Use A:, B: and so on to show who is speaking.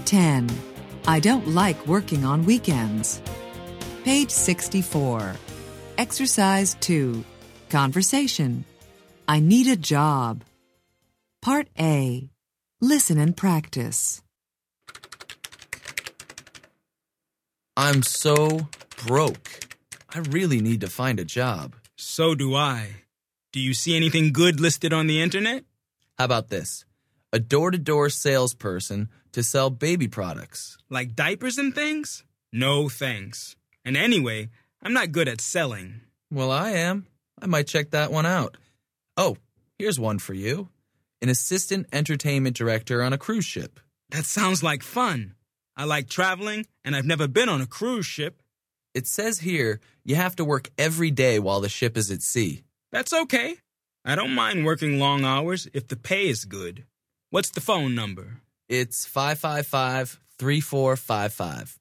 A: 10. I don't like working on weekends. Page 64. Exercise 2. Conversation. I need a job. Part A. Listen and practice.
B: I'm so broke. I really need to find a job.
C: So do I. Do you see anything good listed on the internet?
B: How about this? A door-to-door salesperson to sell baby products.
C: Like diapers and things? No thanks. And anyway, I'm not good at selling.
B: Well, I am. I might check that one out. Oh, here's one for you. An assistant entertainment director on a cruise ship.
C: That sounds like fun. I like traveling, and I've never been on a cruise ship.
B: It says here you have to work every day while the ship is at sea.
C: That's okay. I don't mind working long hours if the pay is good. What's the phone number?
B: It's 555-3455.